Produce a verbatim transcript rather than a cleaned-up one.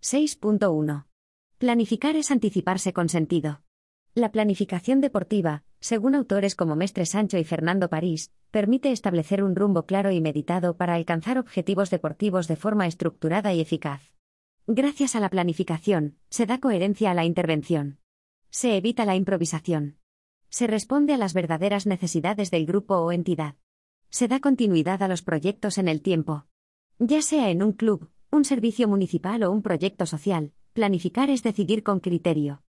seis punto uno. Planificar es anticiparse con sentido. La planificación deportiva, según autores como Mestre Sancho y Fernando París, permite establecer un rumbo claro y meditado para alcanzar objetivos deportivos de forma estructurada y eficaz. Gracias a la planificación, se da coherencia a la intervención. Se evita la improvisación. Se responde a las verdaderas necesidades del grupo o entidad. Se da continuidad a los proyectos en el tiempo. Ya sea en un club, un servicio municipal o un proyecto social, planificar es decidir con criterio.